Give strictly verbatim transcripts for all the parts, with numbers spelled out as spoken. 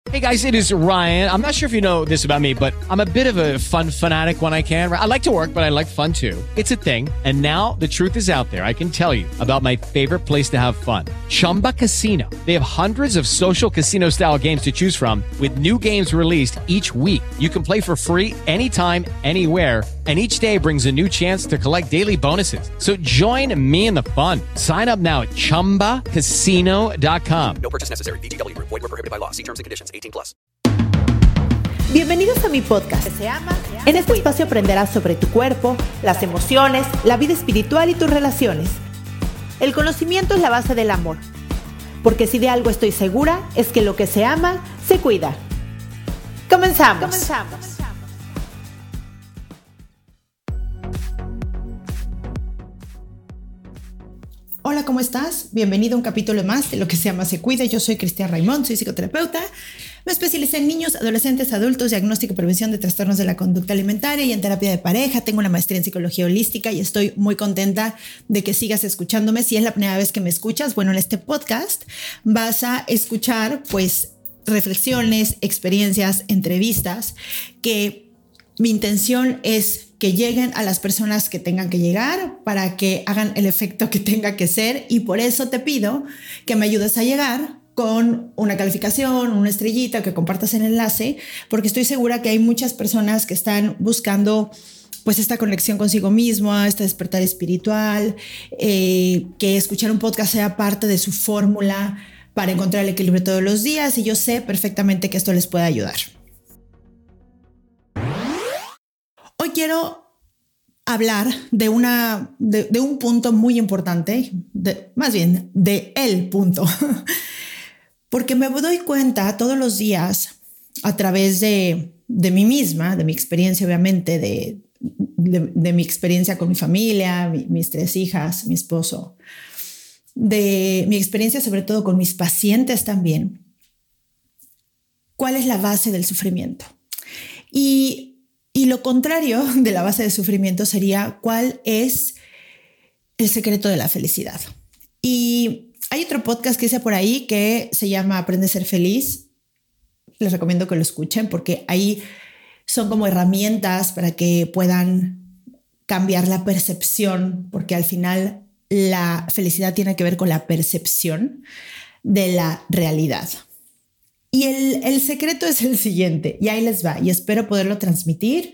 Hey guys, it is Ryan. I'm not sure if you know this about me, but I'm a bit of a fun fanatic when I can. I like to work, but I like fun too. It's a thing. And now the truth is out there. I can tell you about my favorite place to have fun. Chumba Casino. They have hundreds of social casino style games to choose from with new games released each week. You can play for free anytime, anywhere. And each day brings a new chance to collect daily bonuses. So join me in the fun. Sign up now at chumba casino dot com. No purchase necessary. V G W. Void where prohibited by law. See terms and conditions. eighteen plus. Bienvenidos a mi podcast. Se ama, en este espacio aprenderás sobre tu cuerpo, las emociones, la vida espiritual y tus relaciones. El conocimiento es la base del amor. Porque si de algo estoy segura, es que lo que se ama, se cuida. Comenzamos. Comenzamos. Hola, ¿cómo estás? Bienvenido a un capítulo más de Lo que se ama se cuida. Yo soy Cristian Raimond, soy psicoterapeuta. Me especialicé en niños, adolescentes, adultos, diagnóstico y prevención de trastornos de la conducta alimentaria y en terapia de pareja. Tengo una maestría en psicología holística y estoy muy contenta de que sigas escuchándome. Si es la primera vez que me escuchas, bueno, en este podcast vas a escuchar pues reflexiones, experiencias, entrevistas que mi intención es que lleguen a las personas que tengan que llegar para que hagan el efecto que tenga que ser, y por eso te pido que me ayudes a llegar con una calificación, una estrellita, que compartas el enlace, porque estoy segura que hay muchas personas que están buscando pues esta conexión consigo mismo, este despertar espiritual, eh, que escuchar un podcast sea parte de su fórmula para encontrar el equilibrio todos los días, y yo sé perfectamente que esto les puede ayudar. Hoy quiero hablar de, una, de, de un punto muy importante, de, más bien de el punto, porque me doy cuenta todos los días a través de, de mí misma, de mi experiencia obviamente, de, de, de mi experiencia con mi familia, mi, mis tres hijas, mi esposo, de mi experiencia sobre todo con mis pacientes también, cuál es la base del sufrimiento. Y Y lo contrario de la base de sufrimiento sería cuál es el secreto de la felicidad. Y hay otro podcast que hice por ahí que se llama Aprende a ser feliz. Les recomiendo que lo escuchen porque ahí son como herramientas para que puedan cambiar la percepción, porque al final la felicidad tiene que ver con la percepción de la realidad. Y el, el secreto es el siguiente, y ahí les va, y espero poderlo transmitir.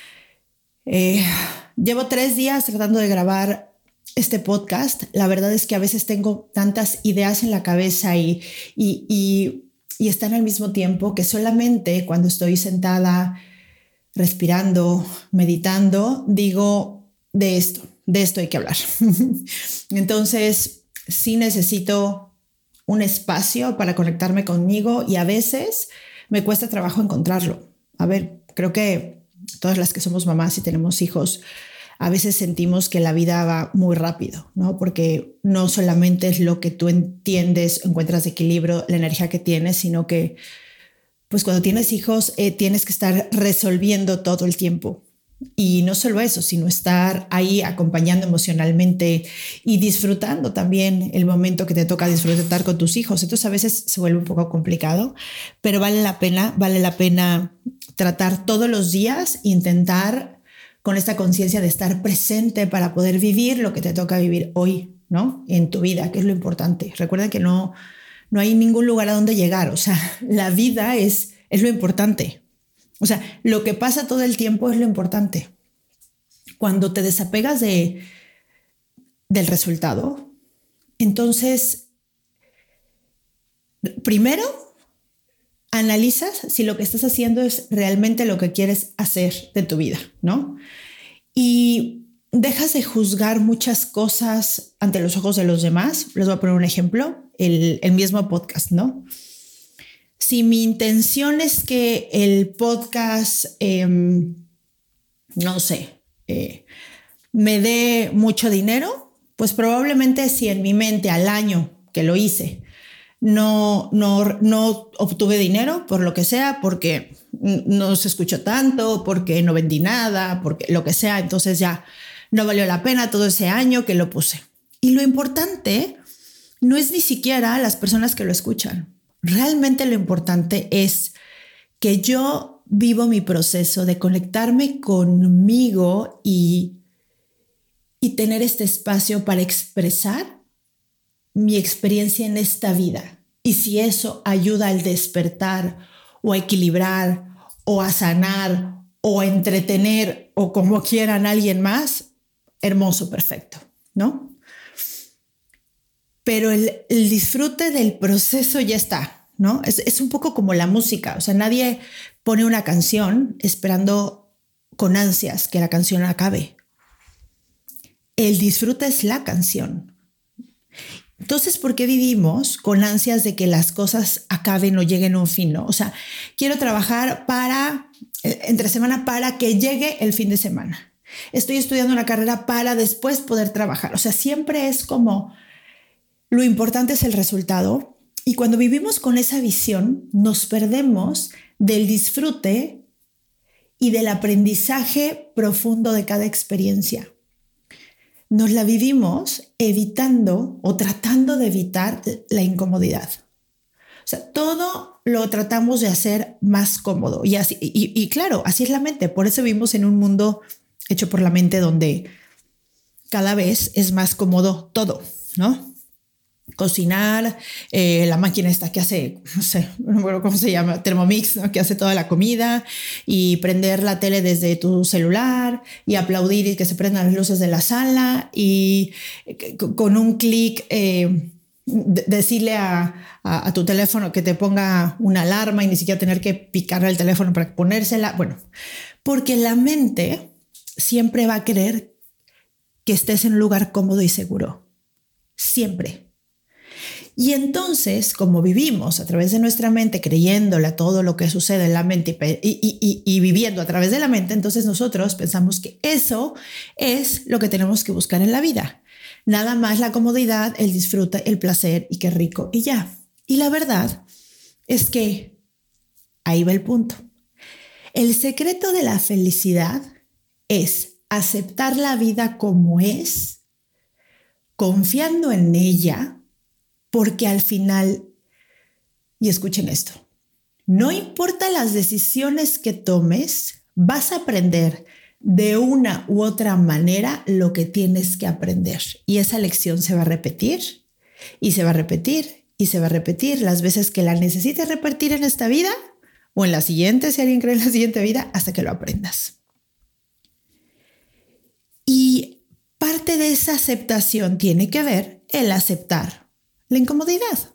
Eh, llevo tres días tratando de grabar este podcast. La verdad es que a veces tengo tantas ideas en la cabeza y, y, y, y están al mismo tiempo que solamente cuando estoy sentada, respirando, meditando, digo de esto, de esto hay que hablar. Entonces, sí necesito un espacio para conectarme conmigo y a veces me cuesta trabajo encontrarlo. A ver, creo que todas las que somos mamás y tenemos hijos, a veces sentimos que la vida va muy rápido, ¿no? Porque no solamente es lo que tú entiendes, encuentras de equilibrio, la energía que tienes, sino que pues cuando tienes hijos eh, tienes que estar resolviendo todo el tiempo. Y no solo eso, sino estar ahí acompañando emocionalmente y disfrutando también el momento que te toca disfrutar con tus hijos. Entonces a veces se vuelve un poco complicado, pero vale la pena, vale la pena tratar todos los días, intentar con esta conciencia de estar presente para poder vivir lo que te toca vivir hoy, ¿no? En tu vida, que es lo importante. Recuerda que no, no hay ningún lugar a donde llegar. O sea, la vida es, es lo importante. O sea, lo que pasa todo el tiempo es lo importante. Cuando te desapegas de, del resultado, entonces, primero, analizas si lo que estás haciendo es realmente lo que quieres hacer de tu vida, ¿no? Y dejas de juzgar muchas cosas ante los ojos de los demás. Les voy a poner un ejemplo, el, el mismo podcast, ¿no? Si mi intención es que el podcast, eh, no sé, eh, me dé mucho dinero, pues probablemente si en mi mente al año que lo hice no, no, no obtuve dinero por lo que sea, porque no se escuchó tanto, porque no vendí nada, porque lo que sea, entonces ya no valió la pena todo ese año que lo puse. Y lo importante no es ni siquiera las personas que lo escuchan. realmente lo importante es que yo vivo mi proceso de conectarme conmigo y, y tener este espacio para expresar mi experiencia en esta vida. Y si eso ayuda al despertar o a equilibrar o a sanar o a entretener o como quieran a alguien más, hermoso, perfecto, ¿no? Pero el, el disfrute del proceso ya está, ¿no? Es, es un poco como la música, o sea, nadie pone una canción esperando con ansias que la canción acabe. El disfrute es la canción. Entonces, ¿por qué vivimos con ansias de que las cosas acaben o lleguen a un fin, ¿no? O sea, quiero trabajar para, entre semana para que llegue el fin de semana. Estoy estudiando una carrera para después poder trabajar. O sea, siempre es como, lo importante es el resultado. Y cuando vivimos con esa visión, nos perdemos del disfrute y del aprendizaje profundo de cada experiencia. Nos la vivimos evitando o tratando de evitar la incomodidad. O sea, todo lo tratamos de hacer más cómodo. Y, así, y, y claro, así es la mente. Por eso vivimos en un mundo hecho por la mente donde cada vez es más cómodo todo, ¿no? Cocinar, eh, la máquina esta que hace, no sé, no me acuerdo cómo se llama, Thermomix, ¿no? Que hace toda la comida, y prender la tele desde tu celular y aplaudir y que se prendan las luces de la sala y con un clic eh, decirle a, a, a tu teléfono que te ponga una alarma y ni siquiera tener que picarle el teléfono para ponérsela. Bueno, porque la mente siempre va a querer que estés en un lugar cómodo y seguro. Siempre. Y entonces, como vivimos a través de nuestra mente, creyéndole a todo lo que sucede en la mente y, y, y, y viviendo a través de la mente, entonces nosotros pensamos que eso es lo que tenemos que buscar en la vida. Nada más la comodidad, el disfrute, el placer y qué rico y ya. Y la verdad es que ahí va el punto. El secreto de la felicidad es aceptar la vida como es, confiando en ella. Porque al final, y escuchen esto, no importa las decisiones que tomes, vas a aprender de una u otra manera lo que tienes que aprender. Y esa lección se va a repetir, y se va a repetir, y se va a repetir las veces que la necesites repetir en esta vida, o en la siguiente, si alguien cree en la siguiente vida, hasta que lo aprendas. Y parte de esa aceptación tiene que ver el aceptar la incomodidad.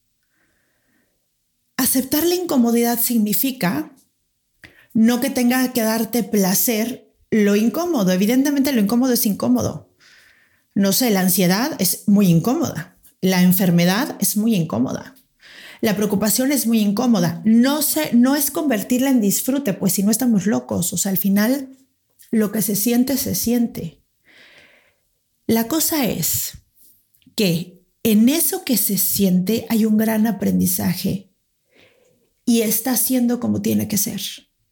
Aceptar la incomodidad significa no que tenga que darte placer lo incómodo. Evidentemente lo incómodo es incómodo. No sé, la ansiedad es muy incómoda. La enfermedad es muy incómoda. La preocupación es muy incómoda. No sé, no es convertirla en disfrute, pues si no estamos locos. O sea, al final lo que se siente, se siente. La cosa es que en eso que se siente hay un gran aprendizaje y está siendo como tiene que ser.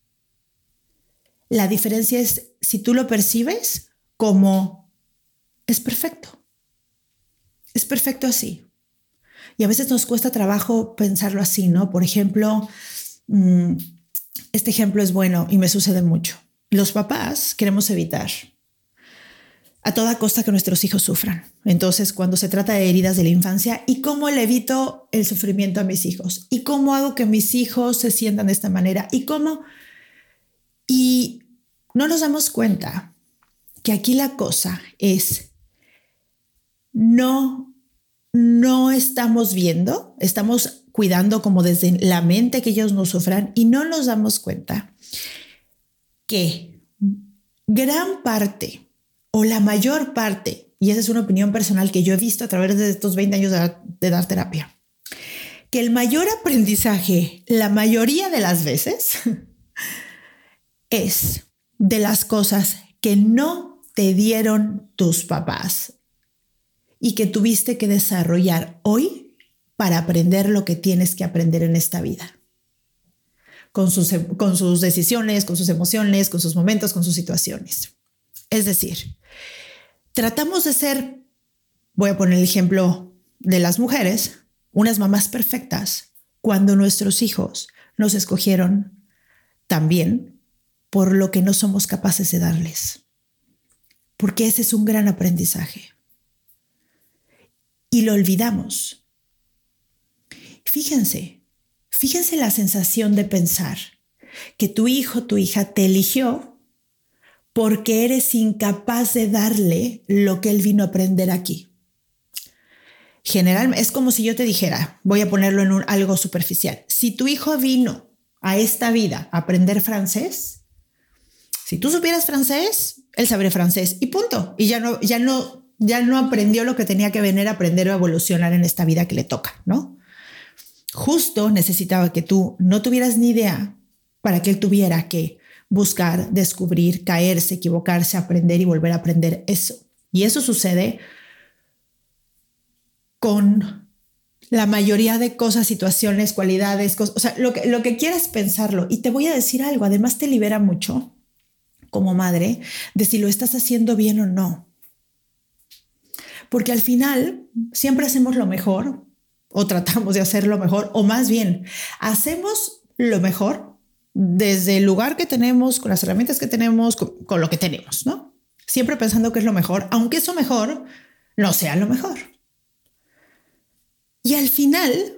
La diferencia es si tú lo percibes como es perfecto. Es perfecto así. Y a veces nos cuesta trabajo pensarlo así, ¿no? Por ejemplo, este ejemplo es bueno y me sucede mucho. Los papás queremos evitar a toda costa que nuestros hijos sufran. Entonces, cuando se trata de heridas de la infancia, ¿y cómo le evito el sufrimiento a mis hijos? ¿Y cómo hago que mis hijos se sientan de esta manera? ¿Y cómo? Y no nos damos cuenta que aquí la cosa es no, no estamos viendo, estamos cuidando como desde la mente que ellos no sufran y no nos damos cuenta que gran parte o la mayor parte, y esa es una opinión personal que yo he visto a través de estos veinte años de, de dar terapia, que el mayor aprendizaje, la mayoría de las veces, es de las cosas que no te dieron tus papás y que tuviste que desarrollar hoy para aprender lo que tienes que aprender en esta vida. Con sus, con sus decisiones, con sus emociones, con sus momentos, con sus situaciones. Es decir, tratamos de ser, voy a poner el ejemplo de las mujeres, unas mamás perfectas, cuando nuestros hijos nos escogieron también por lo que no somos capaces de darles. Porque ese es un gran aprendizaje. Y lo olvidamos. Fíjense, fíjense la sensación de pensar que tu hijo, tu hija te eligió porque eres incapaz de darle lo que él vino a aprender aquí. Generalmente es como si yo te dijera, voy a ponerlo en un, algo superficial. Si tu hijo vino a esta vida a aprender francés, si tú supieras francés, él sabría francés y punto. Y ya no, ya no, ya no aprendió lo que tenía que venir a aprender o evolucionar en esta vida que le toca, ¿no? Justo necesitaba que tú no tuvieras ni idea para que él tuviera que buscar, descubrir, caerse, equivocarse, aprender y volver a aprender eso. Y eso sucede con la mayoría de cosas, situaciones, cualidades, cosas, o sea, lo que, lo que quieras pensarlo. Y te voy a decir algo, además te libera mucho como madre de si lo estás haciendo bien o no. Porque al final siempre hacemos lo mejor o tratamos de hacer lo mejor, o más bien hacemos lo mejor desde el lugar que tenemos, con las herramientas que tenemos, con, con lo que tenemos, ¿no? Siempre pensando que es lo mejor, aunque eso mejor no sea lo mejor. Y al final,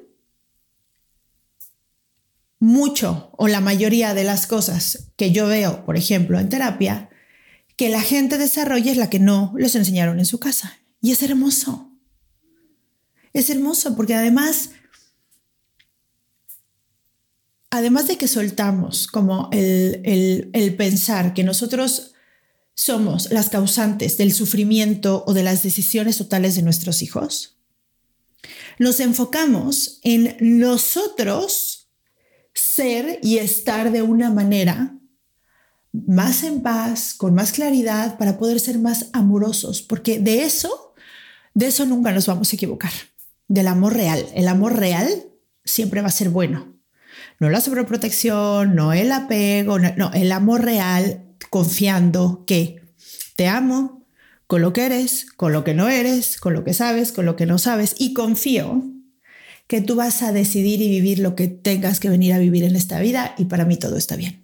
mucho o la mayoría de las cosas que yo veo, por ejemplo, en terapia, que la gente desarrolla es la que no les enseñaron en su casa. Y es hermoso. Es hermoso porque además, además de que soltamos como el, el, el pensar que nosotros somos las causantes del sufrimiento o de las decisiones totales de nuestros hijos, nos enfocamos en nosotros ser y estar de una manera más en paz, con más claridad, para poder ser más amorosos, porque de eso, de eso nunca nos vamos a equivocar, del amor real. El amor real siempre va a ser bueno. No la sobreprotección, no el apego, no, no, el amor real, confiando que te amo con lo que eres, con lo que no eres, con lo que sabes, con lo que no sabes, y confío que tú vas a decidir y vivir lo que tengas que venir a vivir en esta vida, y para mí todo está bien.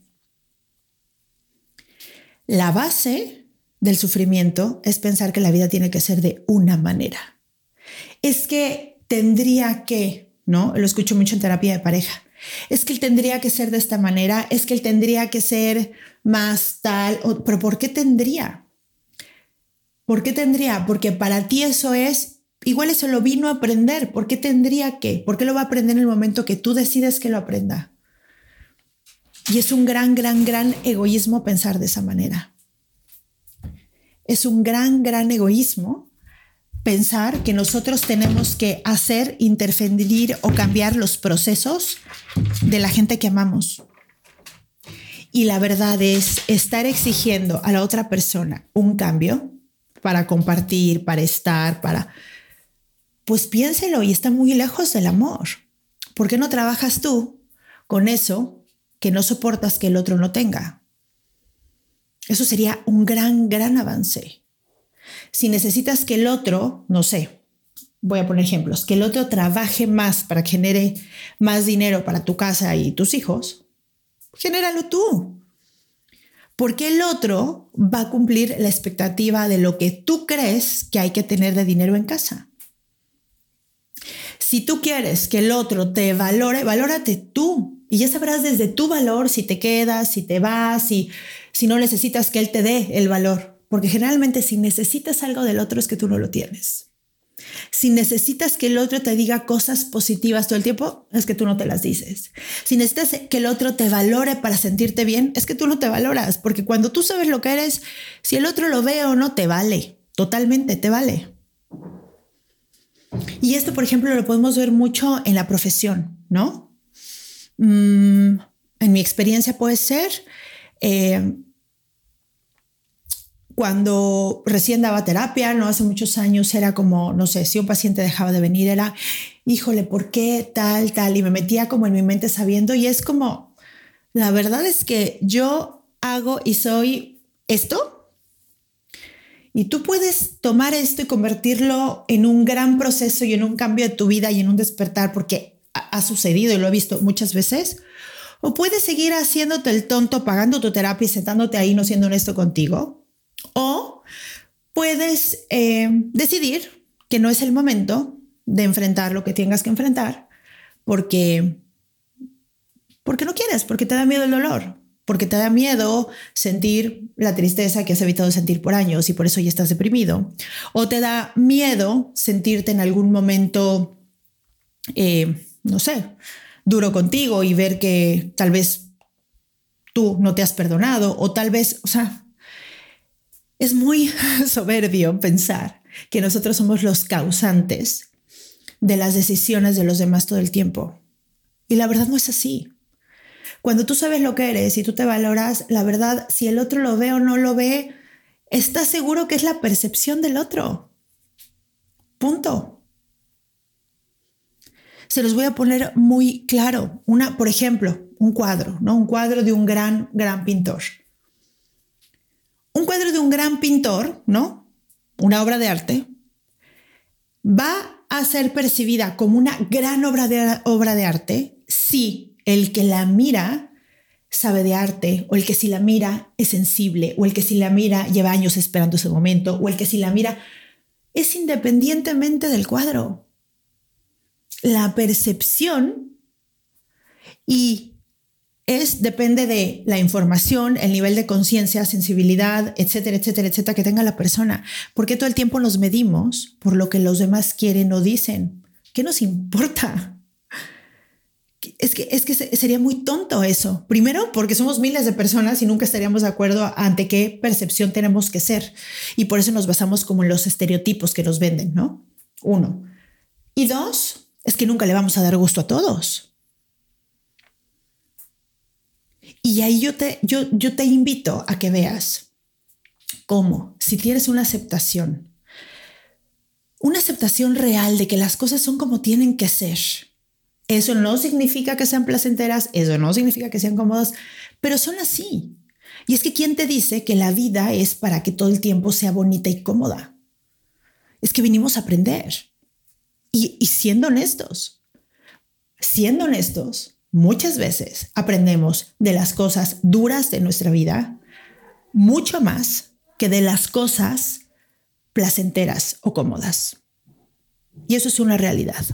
La base del sufrimiento es pensar que la vida tiene que ser de una manera. Es que tendría que, ¿no? Lo escucho mucho en terapia de pareja. Es que él tendría que ser de esta manera, es que él tendría que ser más tal, o, pero ¿por qué tendría? ¿Por qué tendría? Porque para ti eso es, igual eso lo vino a aprender. ¿Por qué tendría que? ¿Por qué lo va a aprender en el momento que tú decides que lo aprenda? Y es un gran, gran, gran egoísmo pensar de esa manera. Es un gran, gran egoísmo pensar que nosotros tenemos que hacer, interferir o cambiar los procesos de la gente que amamos. Y la verdad es estar exigiendo a la otra persona un cambio para compartir, para estar, para... Pues piénselo, y está muy lejos del amor. ¿Por qué no trabajas tú con eso que no soportas que el otro no tenga? Eso sería un gran, gran avance. Si necesitas que el otro, no sé, voy a poner ejemplos, que el otro trabaje más para que genere más dinero para tu casa y tus hijos, genéralo tú. Porque el otro va a cumplir la expectativa de lo que tú crees que hay que tener de dinero en casa. Si tú quieres que el otro te valore, valórate tú. Y ya sabrás desde tu valor si te quedas, si te vas, si, si no necesitas que él te dé el valor. Porque generalmente si necesitas algo del otro es que tú no lo tienes. Si necesitas que el otro te diga cosas positivas todo el tiempo, es que tú no te las dices. Si necesitas que el otro te valore para sentirte bien, es que tú no te valoras. Porque cuando tú sabes lo que eres, si el otro lo ve o no, te vale. Totalmente te vale. Y esto, por ejemplo, lo podemos ver mucho en la profesión, ¿no? Mm, en mi experiencia puede ser... Eh, Cuando recién daba terapia, no hace muchos años, era como, no sé, si un paciente dejaba de venir, era, híjole, ¿por qué tal, tal? Y me metía como en mi mente sabiendo, y es como, la verdad es que yo hago y soy esto, y tú puedes tomar esto y convertirlo en un gran proceso y en un cambio de tu vida y en un despertar, porque ha sucedido y lo he visto muchas veces. O puedes seguir haciéndote el tonto, pagando tu terapia y sentándote ahí no siendo honesto contigo. O puedes eh, decidir que no es el momento de enfrentar lo que tengas que enfrentar porque, porque no quieres, porque te da miedo el dolor, porque te da miedo sentir la tristeza que has evitado sentir por años y por eso ya estás deprimido. O te da miedo sentirte en algún momento, eh, no sé, duro contigo y ver que tal vez tú no te has perdonado o tal vez, o sea, es muy soberbio pensar que nosotros somos los causantes de las decisiones de los demás todo el tiempo. Y la verdad no es así. Cuando tú sabes lo que eres y tú te valoras, la verdad, si el otro lo ve o no lo ve, estás seguro que es la percepción del otro. Punto. Se los voy a poner muy claro. Una, por ejemplo, un cuadro, ¿no? Un cuadro de un gran, gran pintor. Un cuadro de un gran pintor, ¿no? Una obra de arte, va a ser percibida como una gran obra de, obra de arte si el que la mira sabe de arte, o el que si la mira es sensible, o el que si la mira lleva años esperando ese momento, o el que si la mira es independientemente del cuadro. La percepción y es, depende de la información, el nivel de conciencia, sensibilidad, etcétera, etcétera, etcétera, que tenga la persona. Porque todo el tiempo nos medimos por lo que los demás quieren o dicen. ¿Qué nos importa? Es que, es que sería muy tonto eso. Primero, porque somos miles de personas y nunca estaríamos de acuerdo ante qué percepción tenemos que ser. Y por eso nos basamos como en los estereotipos que nos venden, ¿no? Uno. Y dos, es que nunca le vamos a dar gusto a todos. Y ahí yo te, yo, yo te invito a que veas cómo, si tienes una aceptación, una aceptación real de que las cosas son como tienen que ser. Eso no significa que sean placenteras, eso no significa que sean cómodas, pero son así. Y es que ¿quién te dice que la vida es para que todo el tiempo sea bonita y cómoda? Es que vinimos a aprender. Y, y siendo honestos, siendo honestos, muchas veces aprendemos de las cosas duras de nuestra vida mucho más que de las cosas placenteras o cómodas. Y eso es una realidad.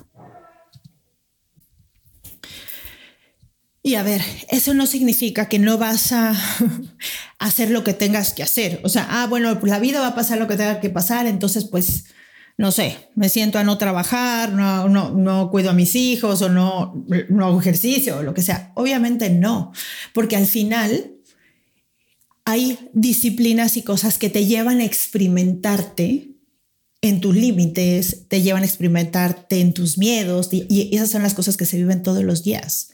Y a ver, eso no significa que no vas a hacer lo que tengas que hacer. O sea, ah, bueno, pues la vida va a pasar lo que tenga que pasar, entonces pues no sé, me siento a no trabajar, no, no, no cuido a mis hijos o no, no hago ejercicio o lo que sea. Obviamente no, porque al final hay disciplinas y cosas que te llevan a experimentarte en tus límites, te llevan a experimentarte en tus miedos y, y esas son las cosas que se viven todos los días.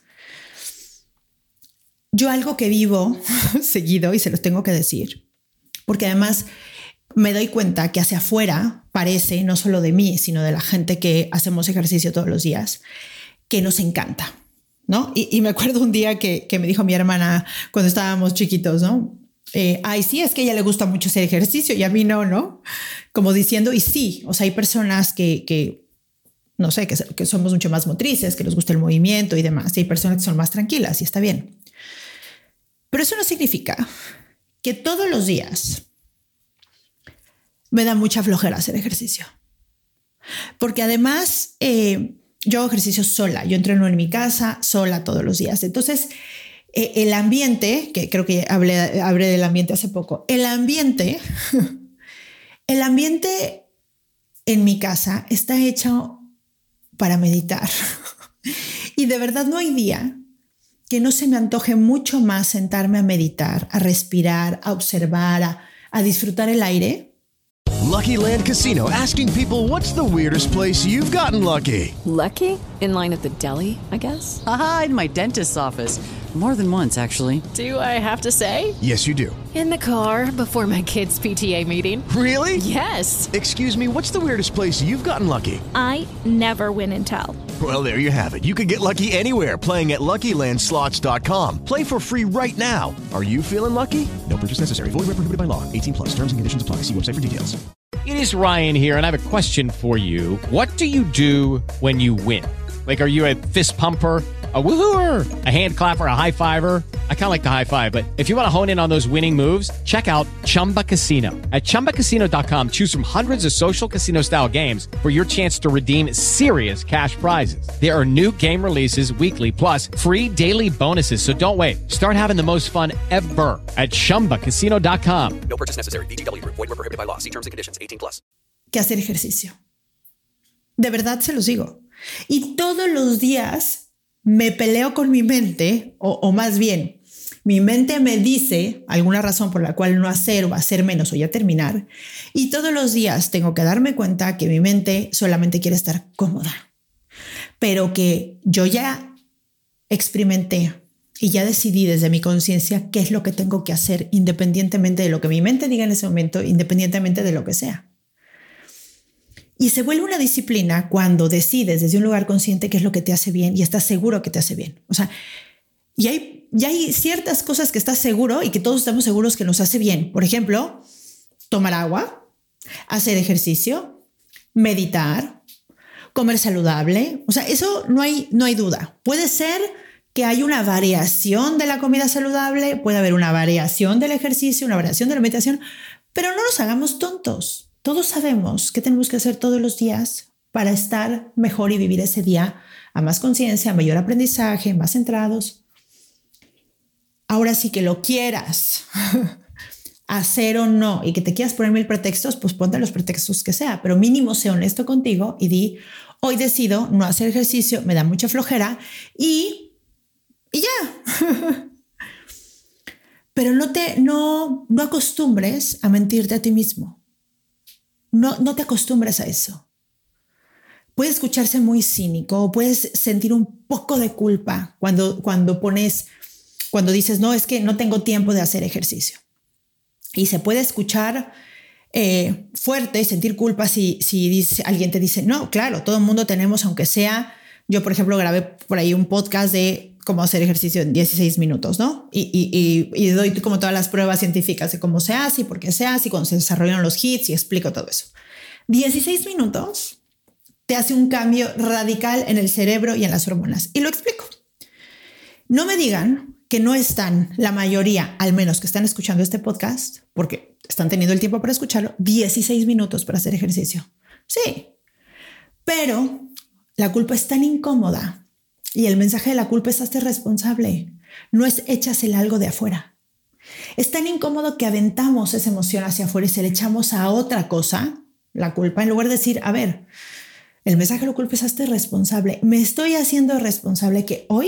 Yo algo que vivo seguido y se los tengo que decir, porque además me doy cuenta que hacia afuera parece, no solo de mí, sino de la gente que hacemos ejercicio todos los días, que nos encanta, ¿no? Y, y me acuerdo un día que, que me dijo mi hermana cuando estábamos chiquitos, ¿no? Eh, Ay, sí, es que a ella le gusta mucho hacer ejercicio y a mí no, ¿no? Como diciendo, y sí, o sea, hay personas que, que no sé, que, que somos mucho más motrices, que les gusta el movimiento y demás, y hay personas que son más tranquilas y está bien. Pero eso no significa que todos los días me da mucha flojera hacer ejercicio. Porque además eh, yo hago ejercicio sola. Yo entreno en mi casa sola todos los días. Entonces, eh, el ambiente, que creo que hablé, hablé del ambiente hace poco, el ambiente, el ambiente en mi casa está hecho para meditar. Y de verdad no hay día que no se me antoje mucho más sentarme a meditar, a respirar, a observar, a, a disfrutar el aire. Lucky Land Casino, asking people, what's the weirdest place you've gotten lucky? Lucky? In line at the deli, I guess? Aha, in my dentist's office. More than once, actually. Do I have to say? Yes, you do. In the car before my kids' P T A meeting. Really? Yes. Excuse me, what's the weirdest place you've gotten lucky? I never win and tell. Well, there you have it. You can get lucky anywhere, playing at Lucky Land Slots dot com. Play for free right now. Are you feeling lucky? No purchase necessary. Void where prohibited by law. eighteen plus. Terms and conditions apply. See website for details. It is Ryan here, and I have a question for you. What do you do when you win? Like, are you a fist pumper, a woohooer, a hand clapper, a high fiver? I kind of like the high five, but if you want to hone in on those winning moves, check out Chumba Casino. At chumba casino dot com, choose from hundreds of social casino style games for your chance to redeem serious cash prizes. There are new game releases weekly, plus free daily bonuses. So don't wait. Start having the most fun ever at chumba casino dot com. No purchase necessary. V G W Group. Void where prohibited by law. See terms and conditions. eighteen plus. Que hacer ejercicio. De verdad se los digo. Y todos los días me peleo con mi mente, o, o más bien, mi mente me dice alguna razón por la cual no hacer o hacer menos o ya terminar. Y todos los días tengo que darme cuenta que mi mente solamente quiere estar cómoda. Pero que yo ya experimenté y ya decidí desde mi conciencia qué es lo que tengo que hacer independientemente de lo que mi mente diga en ese momento, independientemente de lo que sea. Y se vuelve una disciplina cuando decides desde un lugar consciente qué es lo que te hace bien y estás seguro que te hace bien. O sea, y hay, y hay ciertas cosas que estás seguro y que todos estamos seguros que nos hace bien. Por ejemplo, tomar agua, hacer ejercicio, meditar, comer saludable. O sea, eso no hay, no hay duda. Puede ser que hay una variación de la comida saludable, puede haber una variación del ejercicio, una variación de la meditación, pero no nos hagamos tontos. Todos sabemos qué tenemos que hacer todos los días para estar mejor y vivir ese día a más conciencia, a mayor aprendizaje, más centrados. Ahora sí que lo quieras hacer o no y que te quieras poner mil pretextos, pues ponte los pretextos que sea, pero mínimo sé honesto contigo y di, hoy decido no hacer ejercicio, me da mucha flojera y, y ya. Pero no te no, no acostumbres a mentirte a ti mismo. No, no te acostumbres a eso. Puede escucharse muy cínico, puedes sentir un poco de culpa cuando, cuando pones, cuando dices, no, es que no tengo tiempo de hacer ejercicio. Y se puede escuchar eh, fuerte y sentir culpa si, si dice, alguien te dice, no, claro, todo el mundo tenemos, aunque sea, yo por ejemplo grabé por ahí un podcast de cómo hacer ejercicio en dieciséis minutos, ¿no? Y, y, y, y doy como todas las pruebas científicas de cómo se hace y por qué se hace y cuando se desarrollan los hits y explico todo eso. dieciséis minutos te hace un cambio radical en el cerebro y en las hormonas. Y lo explico. No me digan que no están la mayoría, al menos que están escuchando este podcast, porque están teniendo el tiempo para escucharlo, dieciséis minutos para hacer ejercicio. Sí, pero la culpa es tan incómoda. Y el mensaje de la culpa es hazte responsable, no es échasela algo de afuera. Es tan incómodo que aventamos esa emoción hacia afuera y se le echamos a otra cosa, la culpa, en lugar de decir, a ver, el mensaje de la culpa es hazte responsable. Me estoy haciendo responsable que hoy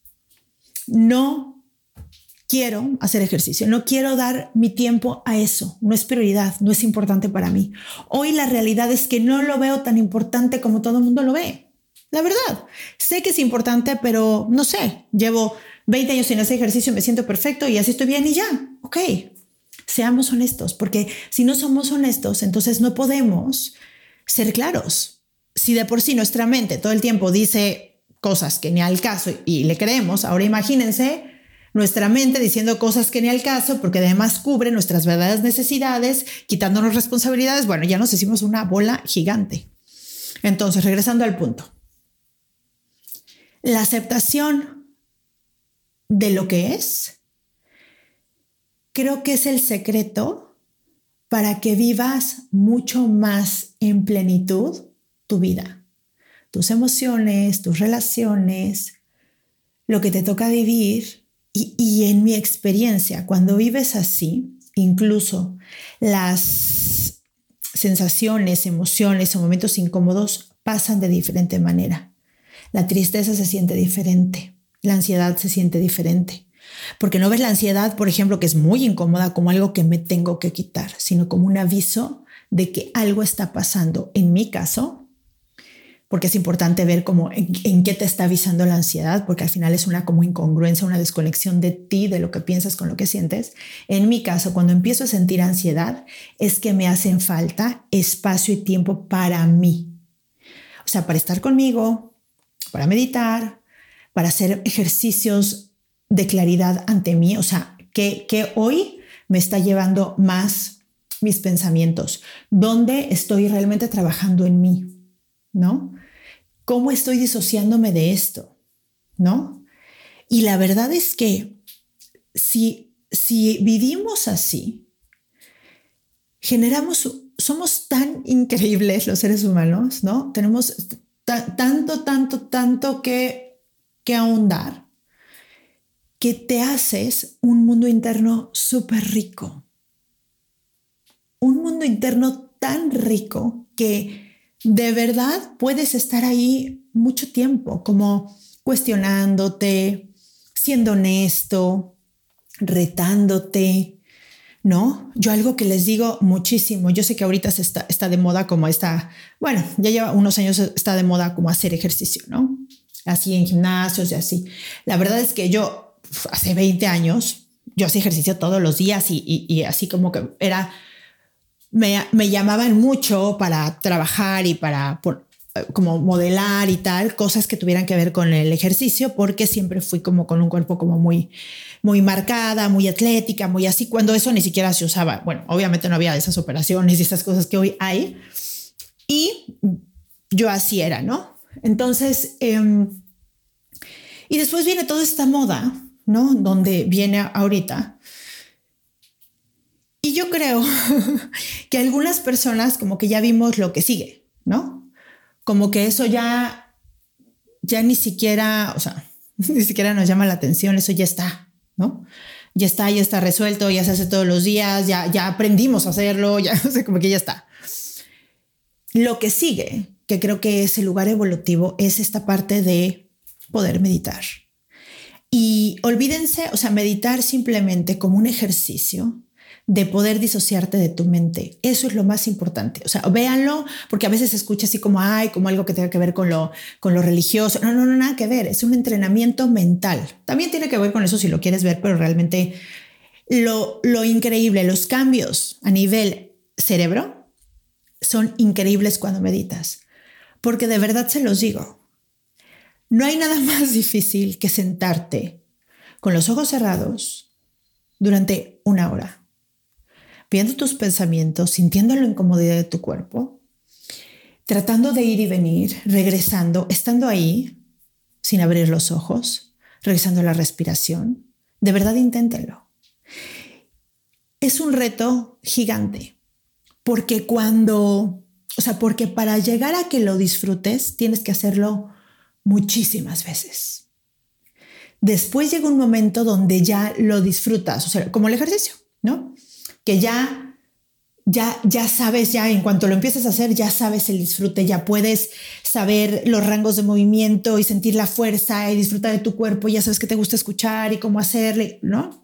no quiero hacer ejercicio, no quiero dar mi tiempo a eso, no es prioridad, no es importante para mí. Hoy la realidad es que no lo veo tan importante como todo el mundo lo ve. La verdad, sé que es importante, pero no sé, llevo veinte años sin hacer ejercicio, me siento perfecto y así estoy bien y ya. Ok, seamos honestos, porque si no somos honestos, entonces no podemos ser claros. Si de por sí nuestra mente todo el tiempo dice cosas que ni al caso y le creemos, ahora imagínense nuestra mente diciendo cosas que ni al caso, porque además cubre nuestras verdaderas necesidades, quitándonos responsabilidades. Bueno, ya nos hicimos una bola gigante. Entonces, regresando al punto. La aceptación de lo que es, creo que es el secreto para que vivas mucho más en plenitud tu vida, tus emociones, tus relaciones, lo que te toca vivir. Y, y en mi experiencia, cuando vives así, incluso las sensaciones, emociones o momentos incómodos pasan de diferente manera. La tristeza se siente diferente, la ansiedad se siente diferente, porque no ves la ansiedad, por ejemplo, que es muy incómoda, como algo que me tengo que quitar, sino como un aviso de que algo está pasando. En mi caso, porque es importante ver cómo, en, en qué te está avisando la ansiedad, porque al final es una como incongruencia, una desconexión de ti, de lo que piensas con lo que sientes. En mi caso, cuando empiezo a sentir ansiedad, es que me hacen falta espacio y tiempo para mí. O sea, para estar conmigo, para meditar, para hacer ejercicios de claridad ante mí, o sea, que, que hoy me está llevando más mis pensamientos, dónde estoy realmente trabajando en mí, ¿no? ¿cómo estoy disociándome de esto? ¿No? Y la verdad es que si, si vivimos así, generamos, somos tan increíbles los seres humanos, ¿no? Tenemos t- tanto, tanto, tanto que, que ahondar, que te haces un mundo interno súper rico. Un mundo interno tan rico que de verdad puedes estar ahí mucho tiempo, como cuestionándote, siendo honesto, retándote, ¿no? Yo algo que les digo muchísimo, yo sé que ahorita se está, está de moda como esta, bueno, ya lleva unos años está de moda como hacer ejercicio, ¿no? Así en gimnasios y así. La verdad es que yo hace veinte años, yo hacía ejercicio todos los días y, y, y así como que era, me, me llamaban mucho para trabajar y para por, como modelar y tal, cosas que tuvieran que ver con el ejercicio, porque siempre fui como con un cuerpo como muy, muy marcada, muy atlética, muy así, cuando eso ni siquiera se usaba. Bueno, obviamente no había esas operaciones y esas cosas que hoy hay. Y yo así era, ¿no? Entonces, eh, y después viene toda esta moda, ¿no? Donde viene ahorita. Y yo creo que algunas personas como que ya vimos lo que sigue, ¿no? Como que eso ya, ya ni siquiera, o sea, ni siquiera nos llama la atención, eso ya está, ¿no? Ya está, ya está resuelto, ya se hace todos los días, ya, ya aprendimos a hacerlo, ya, o sea, como que ya está. Lo que sigue, que creo que es el lugar evolutivo, es esta parte de poder meditar. Y olvídense, o sea, meditar simplemente como un ejercicio de poder disociarte de tu mente. Eso es lo más importante. O sea, véanlo, porque a veces se escucha así como, ay, como algo que tenga que ver con lo, con lo religioso. No, no, no, nada que ver. Es un entrenamiento mental. También tiene que ver con eso si lo quieres ver, pero realmente lo, lo increíble, los cambios a nivel cerebro son increíbles cuando meditas. Porque de verdad se los digo, no hay nada más difícil que sentarte con los ojos cerrados durante una hora, viendo tus pensamientos, sintiendo la incomodidad de tu cuerpo, tratando de ir y venir, regresando, estando ahí, sin abrir los ojos, regresando a la respiración. De verdad, inténtenlo. Es un reto gigante, porque cuando, o sea, porque para llegar a que lo disfrutes, tienes que hacerlo muchísimas veces. Después llega un momento donde ya lo disfrutas, o sea, como el ejercicio, ¿no? Que ya, ya, ya sabes, ya en cuanto lo empiezas a hacer, ya sabes el disfrute, ya puedes saber los rangos de movimiento y sentir la fuerza y disfrutar de tu cuerpo, ya sabes qué te gusta escuchar y cómo hacerle, ¿no?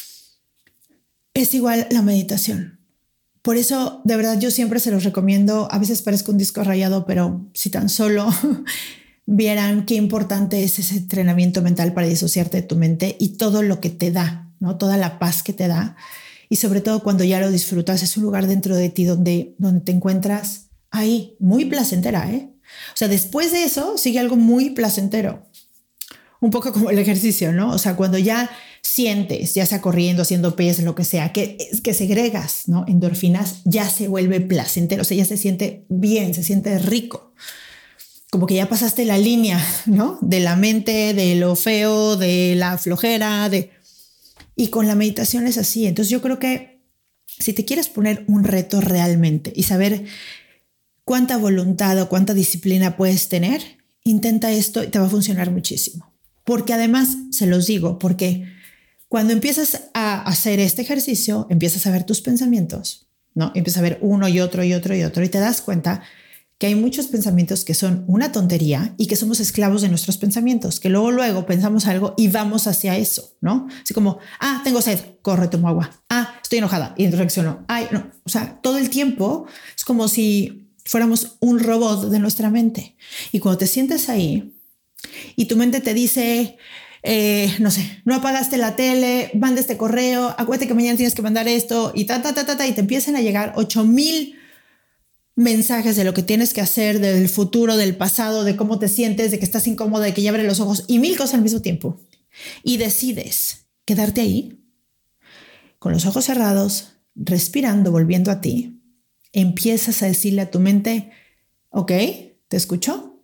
Es igual la meditación. Por eso, de verdad, yo siempre se los recomiendo. A veces parezco un disco rayado, pero si tan solo vieran qué importante es ese entrenamiento mental para disociarte de tu mente y todo lo que te da, ¿no? Toda la paz que te da. Y sobre todo cuando ya lo disfrutas, es un lugar dentro de ti donde, donde te encuentras ahí, muy placentera, ¿eh? O sea, después de eso sigue algo muy placentero. Un poco como el ejercicio, ¿no? O sea, cuando ya sientes, ya sea corriendo, haciendo pesas, lo que sea, que, que segregas, ¿no? Endorfinas, ya se vuelve placentero. O sea, ya se siente bien, se siente rico. Como que ya pasaste la línea, ¿no? De la mente, de lo feo, de la flojera, de... Y con la meditación es así. Entonces yo creo que si te quieres poner un reto realmente y saber cuánta voluntad o cuánta disciplina puedes tener, intenta esto y te va a funcionar muchísimo. Porque además, se los digo, porque cuando empiezas a hacer este ejercicio, empiezas a ver tus pensamientos, ¿no? Empiezas a ver uno y otro y otro y otro y te das cuenta que hay muchos pensamientos que son una tontería y que somos esclavos de nuestros pensamientos, que luego, luego pensamos algo y vamos hacia eso, ¿no? Así como, ah, tengo sed, corre, tomo agua. Ah, estoy enojada y reacciono. Ay, no. O sea, todo el tiempo es como si fuéramos un robot de nuestra mente. Y cuando te sientes ahí y tu mente te dice, eh, no sé, no apagaste la tele, manda este correo, acuérdate que mañana tienes que mandar esto y ta, ta, ta, ta, ta, y te empiezan a llegar ocho mil mensajes de lo que tienes que hacer, del futuro, del pasado, de cómo te sientes, de que estás incómoda, de que ya abres los ojos y mil cosas al mismo tiempo. Y decides quedarte ahí con los ojos cerrados, respirando, volviendo a ti. Empiezas a decirle a tu mente, ok, te escucho,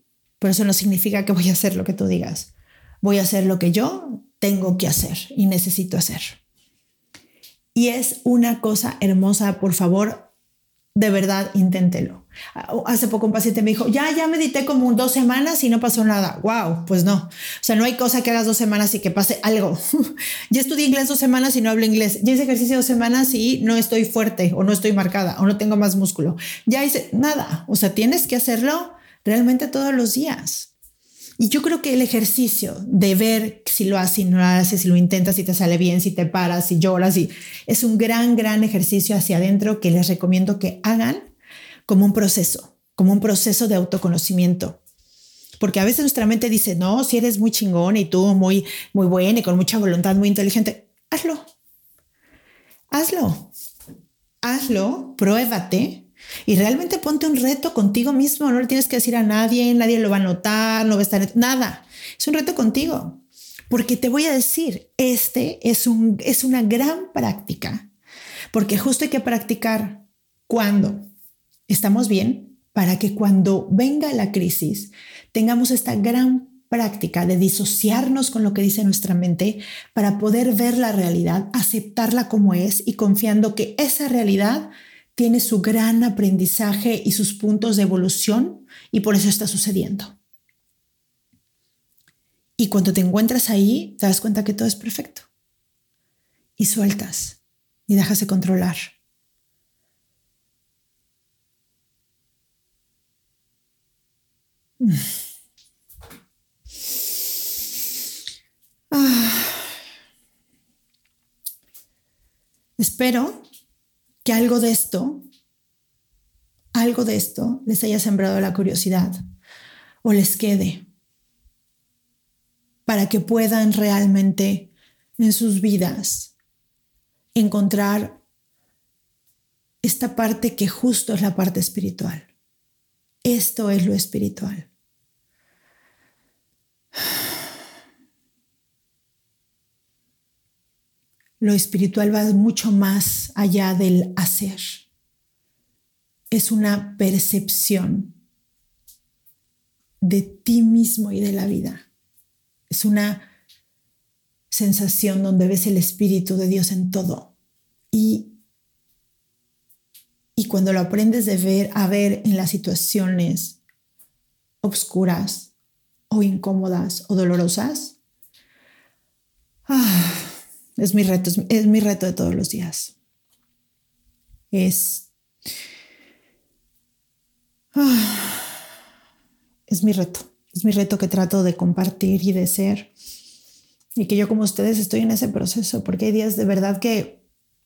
Pero eso no significa que voy a hacer lo que tú digas. Voy a hacer lo que yo tengo que hacer y necesito hacer. Y es una cosa hermosa, por favor, de verdad, inténtelo. Hace poco un paciente me dijo, ya, ya medité como dos semanas y no pasó nada. Wow, pues no. O sea, no hay cosa que hagas dos semanas y que pase algo. Ya estudié inglés dos semanas y no hablo inglés. Ya hice ejercicio dos semanas y no estoy fuerte o no estoy marcada o no tengo más músculo. Ya hice nada. O sea, tienes que hacerlo realmente todos los días. Y yo creo que el ejercicio de ver si lo haces, si no lo haces, si lo intentas, si te sale bien, si te paras, si lloras, si es un gran, gran ejercicio hacia adentro que les recomiendo que hagan como un proceso, como un proceso de autoconocimiento. Porque a veces nuestra mente dice, no, si eres muy chingón y tú muy, muy buena y con mucha voluntad, muy inteligente, hazlo. Hazlo. Hazlo, pruébate. Y realmente ponte un reto contigo mismo, no le tienes que decir a nadie, nadie lo va a notar, no va a estar, nada. Es un reto contigo, porque te voy a decir, este es, un, es una gran práctica, porque justo hay que practicar cuando estamos bien, para que cuando venga la crisis tengamos esta gran práctica de disociarnos con lo que dice nuestra mente para poder ver la realidad, aceptarla como es y confiando que esa realidad tiene su gran aprendizaje y sus puntos de evolución y por eso está sucediendo. Y cuando te encuentras ahí, te das cuenta que todo es perfecto. Y sueltas y dejas de controlar. Ah. Espero que algo de esto, algo de esto les haya sembrado la curiosidad o les quede para que puedan realmente en sus vidas encontrar esta parte que justo es la parte espiritual. Esto es lo espiritual. Lo espiritual va mucho más allá del hacer. Es una percepción de ti mismo y de la vida. Es una sensación donde ves el Espíritu de Dios en todo. Y, y cuando lo aprendes de ver, a ver en las situaciones obscuras o incómodas o dolorosas, ah, Es mi reto, es, es mi reto de todos los días. Es, ah, es mi reto. Es mi reto que trato de compartir y de ser. Y que yo como ustedes estoy en ese proceso, porque hay días de verdad que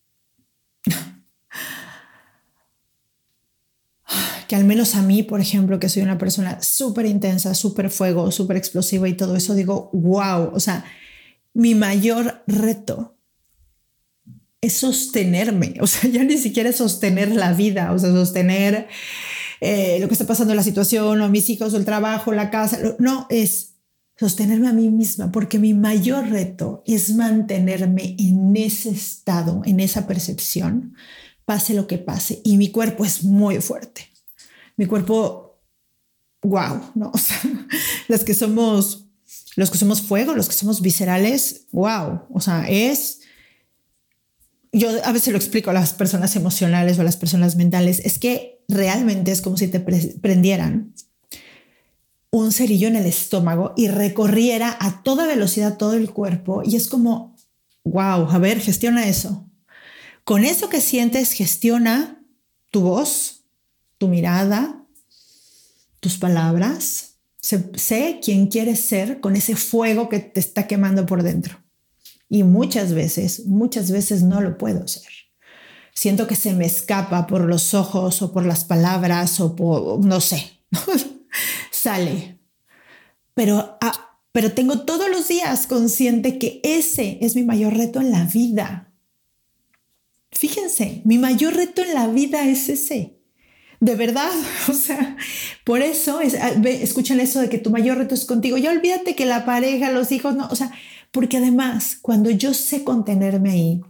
que al menos a mí, por ejemplo, que soy una persona súper intensa, súper fuego, súper explosiva y todo eso, digo, wow, o sea, mi mayor reto es sostenerme, o sea, ya ni siquiera es sostener la vida, o sea, sostener eh, lo que está pasando en la situación, o a mis hijos, o el trabajo, la casa, no, es sostenerme a mí misma, porque mi mayor reto es mantenerme en ese estado, en esa percepción, pase lo que pase, y mi cuerpo es muy fuerte, mi cuerpo, wow, ¿no? O sea, las que somos... Los que somos fuego, los que somos viscerales, wow, o sea, es... Yo a veces lo explico a las personas emocionales o a las personas mentales, es que realmente es como si te pre- prendieran un cerillo en el estómago y recorriera a toda velocidad todo el cuerpo y es como, wow, a ver, gestiona eso. Con eso que sientes, gestiona tu voz, tu mirada, tus palabras. Sé, sé quién quieres ser con ese fuego que te está quemando por dentro. Y muchas veces, muchas veces no lo puedo ser. Siento que se me escapa por los ojos o por las palabras o por, no sé, sale. Pero, ah, pero tengo todos los días consciente que ese es mi mayor reto en la vida. Fíjense, mi mayor reto en la vida es ese. De verdad, o sea, por eso es, escuchan eso de que tu mayor reto es contigo. Ya olvídate que la pareja, los hijos, no, o sea, porque además cuando yo sé contenerme ahí,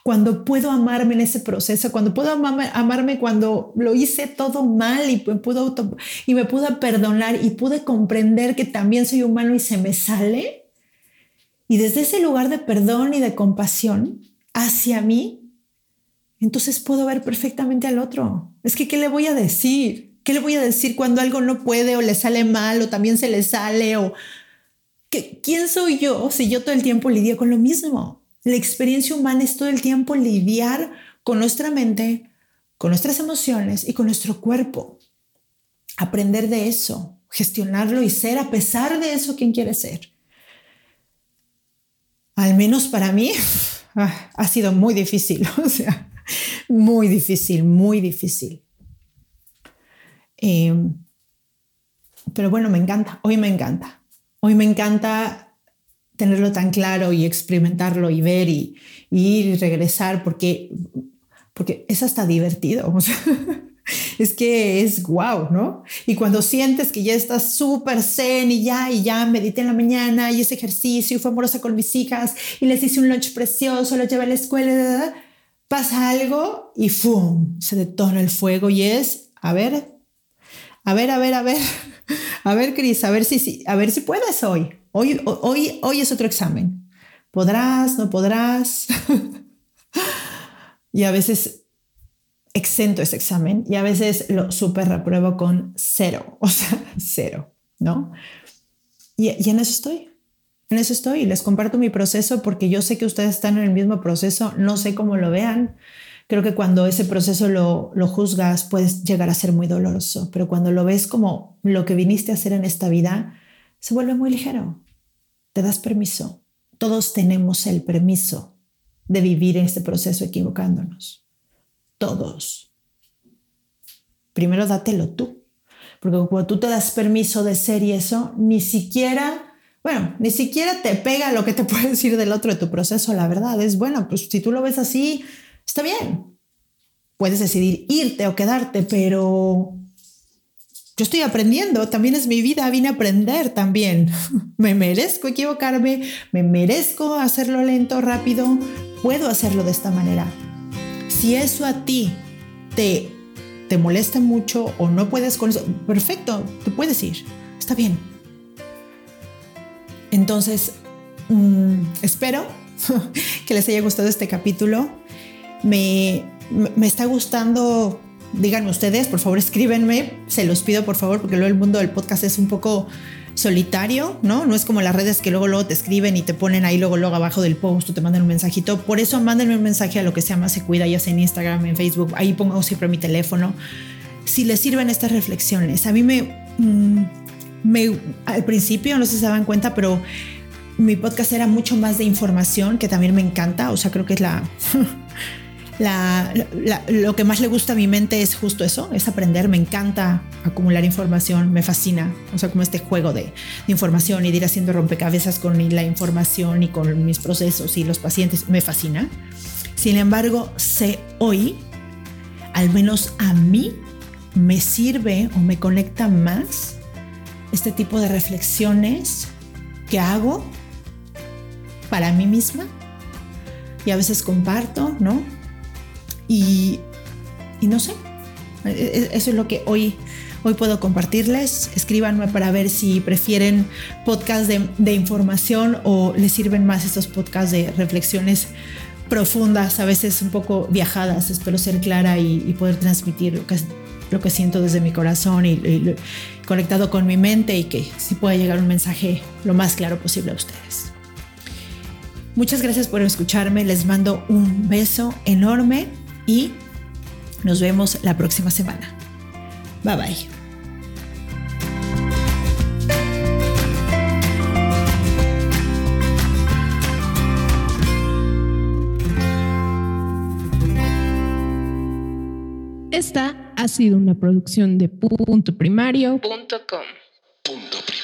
cuando puedo amarme en ese proceso, cuando puedo amarme, amarme cuando lo hice todo mal y me, puedo auto, y me pude perdonar y pude comprender que también soy humano y se me sale. Y desde ese lugar de perdón y de compasión hacia mí, entonces puedo ver perfectamente al otro. Es que, ¿qué le voy a decir? ¿Qué le voy a decir cuando algo no puede o le sale mal o también se le sale? O ¿qué, ¿Quién soy yo si yo todo el tiempo lidio con lo mismo? La experiencia humana es todo el tiempo lidiar con nuestra mente, con nuestras emociones y con nuestro cuerpo. Aprender de eso, gestionarlo y ser a pesar de eso quien quiere ser. Al menos para mí ha sido muy difícil, o sea, muy difícil, muy difícil. Eh, pero bueno, me encanta, hoy me encanta. Hoy me encanta tenerlo tan claro y experimentarlo y ver y, y ir y regresar porque, porque es hasta divertido. O sea, es que es guau, ¿no? Y cuando sientes que ya estás súper zen y ya, y ya medité en la mañana y ese ejercicio y fue amorosa con mis hijas y les hice un lunch precioso, los llevé a la escuela, pasa algo y ¡fum! Se detona el fuego y es, a ver, a ver, a ver, a ver, a ver, Cris, a ver si, a ver si puedes hoy. Hoy, hoy, hoy es otro examen. ¿Podrás? ¿No podrás? Y a veces exento ese examen y a veces lo súper repruebo con cero, o sea, cero, ¿no? Y, y en eso estoy, en eso estoy. Les comparto mi proceso porque yo sé que ustedes están en el mismo proceso, no sé cómo lo vean. Creo que cuando ese proceso lo, lo juzgas puedes llegar a ser muy doloroso, pero cuando lo ves como lo que viniste a hacer en esta vida, se vuelve muy ligero. Te das permiso. Todos tenemos el permiso de vivir en este proceso equivocándonos. Todos. Primero dátelo tú, porque cuando tú te das permiso de ser y eso, ni siquiera, bueno, ni siquiera te pega lo que te puede decir del otro de tu proceso. La verdad es, bueno, pues si tú lo ves así, está bien. Puedes decidir irte o quedarte, pero yo estoy aprendiendo, también es mi vida, vine a aprender también. Me merezco equivocarme, me merezco hacerlo lento, rápido, puedo hacerlo de esta manera. Si eso a ti te, te molesta mucho o no puedes con eso, perfecto, te puedes ir, está bien. Entonces, mmm, espero que les haya gustado este capítulo. Me, me está gustando. Díganme ustedes, por favor, escríbenme, se los pido por favor, porque luego el mundo del podcast es un poco solitario, ¿no? No es como las redes que luego, luego te escriben y te ponen ahí luego, luego abajo del post o te mandan un mensajito. Por eso mándenme un mensaje a lo que se llama Se Cuida, ya sea en Instagram, en Facebook, ahí pongo siempre mi teléfono. Si les sirven estas reflexiones, a mí me, me al principio, no sé si se dan cuenta, pero mi podcast era mucho más de información, que también me encanta, o sea, creo que es la... La, la, lo que más le gusta a mi mente es justo eso, es aprender. Me encanta acumular información, me fascina, o sea, como este juego de, de información y de ir haciendo rompecabezas con la información y con mis procesos y los pacientes, me fascina. Sin embargo, sé hoy, al menos a mí, me sirve o me conecta más este tipo de reflexiones que hago para mí misma y a veces comparto, ¿no? Y, y no sé, eso es lo que hoy, hoy puedo compartirles. Escríbanme para ver si prefieren podcasts de, de información o les sirven más estos podcasts de reflexiones profundas, a veces un poco viajadas. Espero ser clara y, y poder transmitir lo que, lo que siento desde mi corazón y, y conectado con mi mente, y que sí pueda llegar un mensaje lo más claro posible a ustedes. Muchas gracias por escucharme, les mando un beso enorme y nos vemos la próxima semana. Bye bye. Esta ha sido una producción de punto primario punto com.